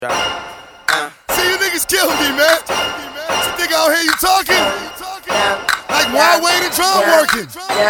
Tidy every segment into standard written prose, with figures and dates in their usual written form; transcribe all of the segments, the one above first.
See, you niggas kill me, man. You think out here you talking? Like why Wade and drum working?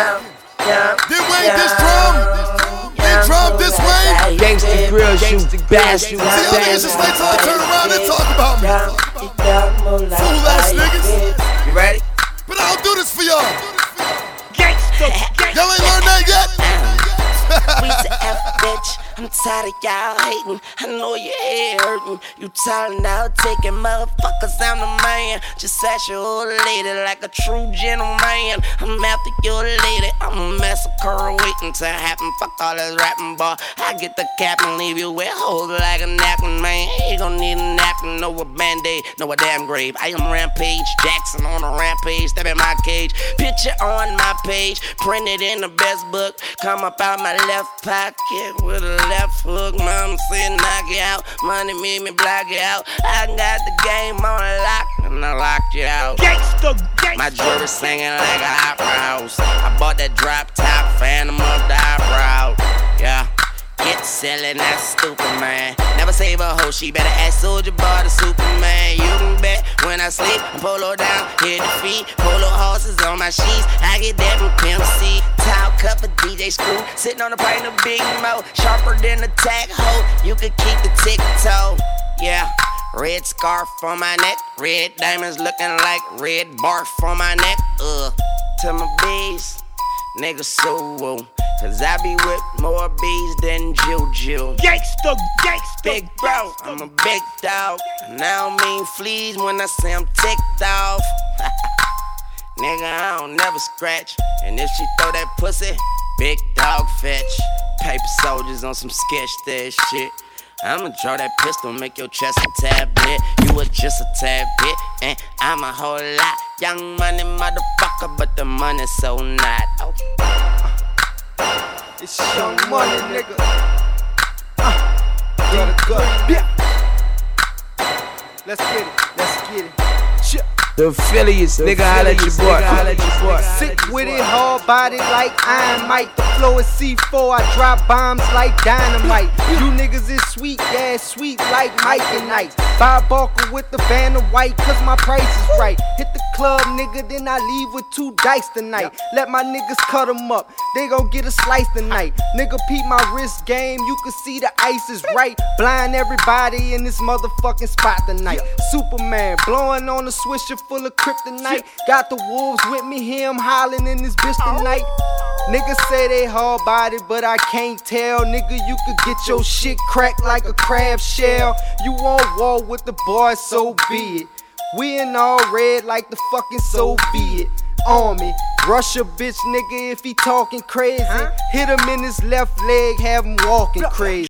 Did Wade this drum? Did drum this way? Gangsta grill shoot, bash you, see, y'all niggas just wait till I turn around and talk about me. Fool ass niggas. You ready? But I don't do this for y'all. Y'all ain't learned that yet? We the F, bitch. I'm tired of y'all hating. I know your head hurting. You tired now taking motherfuckers. I'm the man. Just ask your old lady like a true gentleman. I'm after your lady. I'm a massacre waiting to happen. Fuck all this rapping, boy. I get the cap and leave you with holes like a napkin, man. You gon' need a napkin, no a band-aid, no a damn grave. I am Rampage Jackson on a rampage. Step in my cage. Picture on my page. Printed in the best book. Come up out my left pocket with a left hook. Mama said knock it out. Money made me block it out. I got the game on lock and I locked you out. My jewelry singing like a opera house. I bought that drop top Phantom of the Opera. Yeah. Get selling that stupid man. Never save a hoe, she better ask Soulja Boy the Superman. You can bet when I sleep, I polo down, hit the feet. Polo horses on my sheets, I get that from Pimp C. Towel cup for DJ Screw, sitting on a pint of Big Mo. Sharper than a tack hoe, you could keep the tic-toe. Yeah, red scarf on my neck, red diamonds looking like red barf on my neck. To my bees, nigga so woo. Cause I be with more bees than Juju. Gangsta, big bro, I'm a big dog. And I don't mean fleas when I say I'm ticked off. Nigga, I don't never scratch. And if she throw that pussy, big dog fetch. Paper soldiers on some sketch that shit. I'ma draw that pistol, make your chest a tad bit. You was just a tad bit, and I'm a whole lot. Young money motherfucker, but the money's so not. Oh. It's Young Money, nigga. Yeah. Let's get it. The affiliates, nigga, holla at your boy. Sick with it, hard body like Iron Mike. The flow is C4, I drop bombs like dynamite. You niggas is sweet, yeah, sweet like Mike and Nice. Buy Barker with the van of white, cause my price is right. Hit the club, nigga, then I leave with 2 dice tonight. Let my niggas cut them up, they gon' get a slice tonight. Nigga, peep my wrist game, you can see the ice is right. Blind everybody in this motherfucking spot tonight. Superman, blowing on the swisher full of kryptonite. Got the wolves with me, hear him hollering in this bitch tonight. Niggas say they hard bodied, but I can't tell. Nigga, you could get your shit cracked like a crab shell. You want war with the boys, so be it. We in all red like the fucking Soviet Army. Rush a bitch nigga if he talking crazy. Hit him in his left leg, have him walking crazy.